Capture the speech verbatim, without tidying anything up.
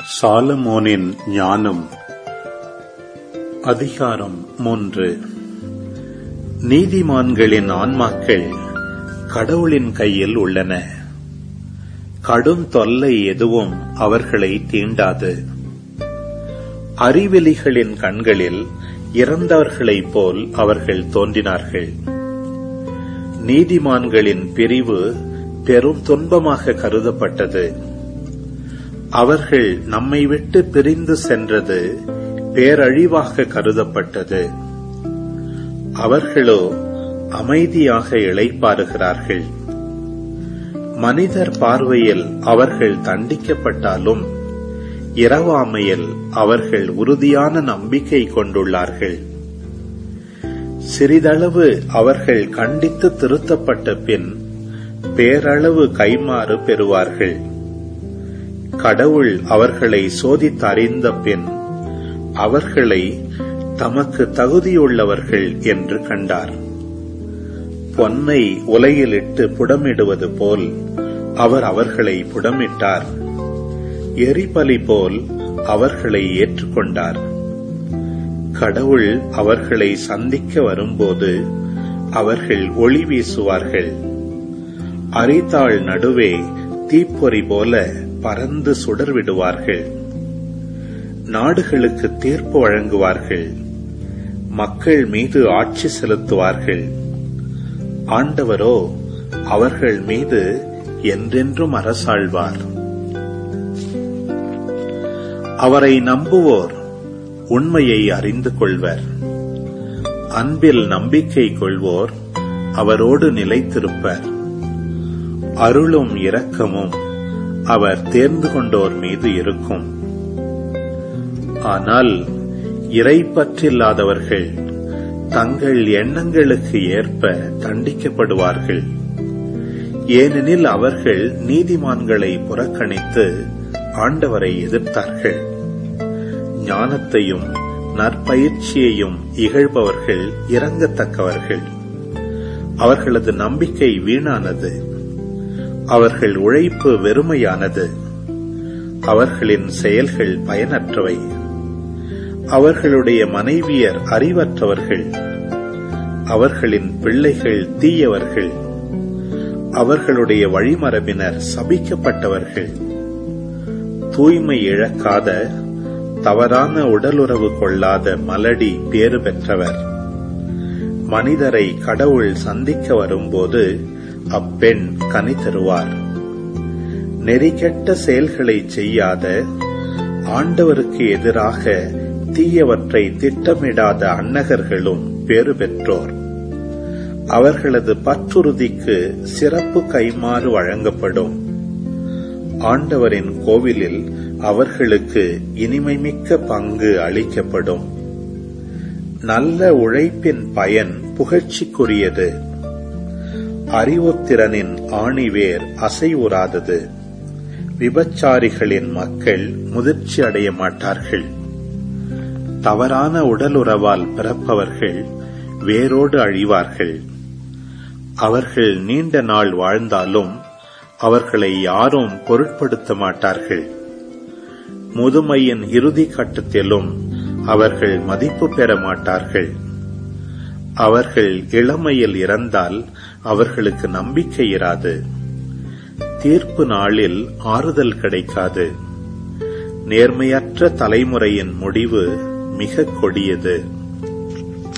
சாலமோனின் ஞானம். அதிகாரம் மூன்று. நீதிமான்களின் ஆன்மாக்கள் கடவுளின் கையில் உள்ளன. கடும் தொல்லை எதுவும் அவர்களை தீண்டாது. அறிவெளிகளின் கண்களில் இறந்தவர்களைப் போல் அவர்கள் தோன்றினார்கள். நீதிமான்களின் பிரிவு பெரும் துன்பமாக கருதப்பட்டது. அவர்கள் நம்மை விட்டு பிரிந்து சென்றது பேரழிவாக கருதப்பட்டது. அவர்களோ அமைதியாக இளைப்பாறுகிறார்கள். மனிதர் பார்வையில் அவர்கள் தண்டிக்கப்பட்டாலும் இரவாமையில் அவர்கள் உறுதியான நம்பிக்கை கொண்டுள்ளார்கள். சிறிதளவு அவர்கள் கண்டித்து திருத்தப்பட்ட பின் பேரளவு கைமாறு பெறுவார்கள். கடவுள் அவர்களை சோதித்தறிந்த பின் அவர்களை தமக்கு தகுதியுள்ளவர்கள் என்று கண்டார். பொன்னை உலையிலிட்டு புடமிடுவது போல் அவர் அவர்களை புடமிட்டார். எரிபலி போல் அவர்களை ஏற்றுக்கொண்டார். கடவுள் அவர்களை சந்திக்க வரும்போது அவர்கள் ஒளி வீசுவார்கள். அரிதாள் நடுவே தீப்பொறி போல பறந்து சுடர்விடுவார்கள். நாடுகளுக்கு தீர்ப்பு வழங்குவார்கள். மக்கள் மீது ஆட்சி செலுத்துவார்கள். ஆண்டவரோ அவர்கள் மீது என்றென்றும் அரசாழ்வார். அவரை நம்புவோர் உண்மையை அறிந்து கொள்வர். அன்பில் நம்பிக்கை கொள்வோர் அவரோடு நிலைத்திருப்பர். அருளும் இரக்கமும் அவர் தேர்ந்து கொண்டோர் மீது இருக்கும். ஆனால் இறைப்பற்றில்லாதவர்கள் தங்கள் எண்ணங்களுக்கு ஏற்ப தண்டிக்கப்படுவார்கள். ஏனெனில் அவர்கள் நீதிமான்களை புறக்கணித்து ஆண்டவரை எதிர்த்தார்கள். ஞானத்தையும் நற்பயிற்சியையும் இகழ்பவர்கள் இரங்கத்தக்கவர்கள். அவர்களது நம்பிக்கை வீணானது. அவர்கள் உழைப்பு வெறுமையானது. அவர்களின் செயல்கள் பயனற்றவை. அவர்களுடைய மனைவியர் அறிவற்றவர்கள். அவர்களின் பிள்ளைகள் தீயவர்கள். அவர்களுடைய வழிமரபினர் சபிக்கப்பட்டவர்கள். தூய்மை இழக்காத தவறான உடலுறவு கொள்ளாத மலடி பேறு பெற்றவர். மனிதரை கடவுள் சந்திக்க வரும்போது அப்பெண் கனி தருவார். நெறிகெட்ட செயல்களை செய்யாத, ஆண்டவருக்கு எதிராக தீயவற்றை திட்டமிடாத அன்னகர்களும் பேறு பெற்றோர். அவர்களது பற்றுறுதிக்கு சிறப்பு கைமாறு வழங்கப்படும். ஆண்டவரின் கோவிலில் அவர்களுக்கு இனிமைமிக்க பங்கு அளிக்கப்படும். நல்ல உழைப்பின் பயன் புகழ்ச்சிக்குரியது. அறிவுத்திறனின் ஆணிவேர் அசைவுறாதது. விபச்சாரிகளின் மக்கள் முதிர்ச்சி அடைய மாட்டார்கள். தவறான உடலுறவால் பிறப்பவர்கள் வேரோடு அழிவார்கள். அவர்கள் நீண்ட நாள் வாழ்ந்தாலும் அவர்களை யாரும் பொருட்படுத்த மாட்டார்கள். முதுமையின் இறுதி கட்டத்திலும் அவர்கள் மதிப்பு பெற மாட்டார்கள். அவர்கள் இளமையில் இறந்தால் அவர்களுக்கு நம்பிக்கை இராது. தீர்ப்பு நாளில் ஆறுதல் கிடைக்காது. நேர்மையற்ற தலைமுறையின் முடிவு மிக கொடியது.